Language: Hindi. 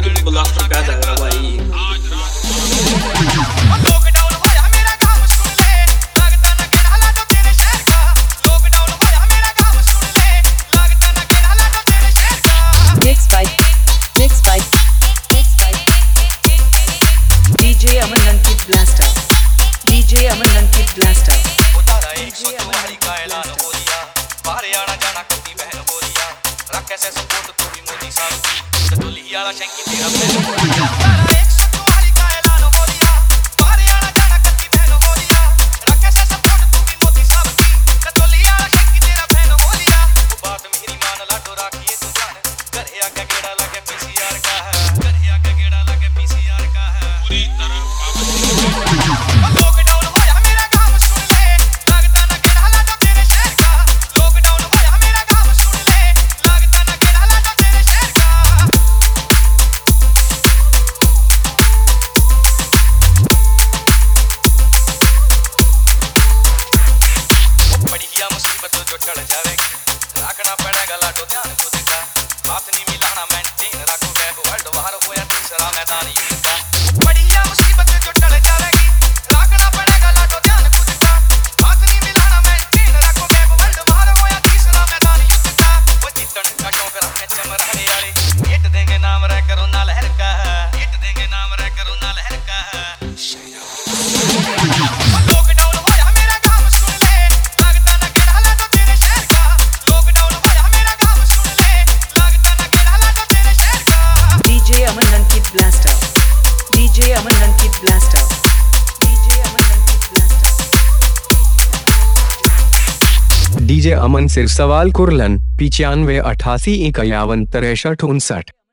तो ब्लास्टर पैदा है भाई। DJ Aman Ankit Blaster, DJ Aman Ankit Blaster। उतारा 144 का ऐलान हो लिया, बाहर आना जाना कभी बहन हो लिया, रख ऐसे सपोर्ट तो भी मोदी साहब की, सतुली वाला शंकी तेरा बहन हो लिया। उतारा 144 का ऐलान हो लिया, बाहर आना जाना कभी बहन हो लिया, रख ऐसे सपोर्ट तो भी मोदी साहब की, सतुली वाला शंकी तेरा बहन हो लिया। वो बात मेरी मान ला तो राखिए तू जान, घर आके गेड़ा लगे पीसीआर का है, घर आके गेड़ा लगे पीसीआर का है। पूरी तरह चढ़ जाएगी, रखना पड़ेगा लाडो ध्यान खुद का, हाथ नहीं मिलाना मेंटेन रखो गैप, वर्ल्ड वार होया तीसरा मैदान युद्ध का। बढ़िया मुसीबत जो टल जाएगी, रखना पड़ेगा लाडो ध्यान खुद का, हाथ नहीं मिलाना मेंटेन रखो गैप, वर्ल्ड वार होया तीसरा मैदान युद्ध का। वो जीतन का शौक रखे चमराने वाले, हिट देंगे नाम रह करोना लहर का, हिट देंगे नाम रह करोना लहर का। DJ Aman Ankit Blaster, DJ Aman Ankit Blaster, DJ Aman Ankit Blaster। DJ Aman सिर्फ सवाल कुरलन 95 88 51 63 59।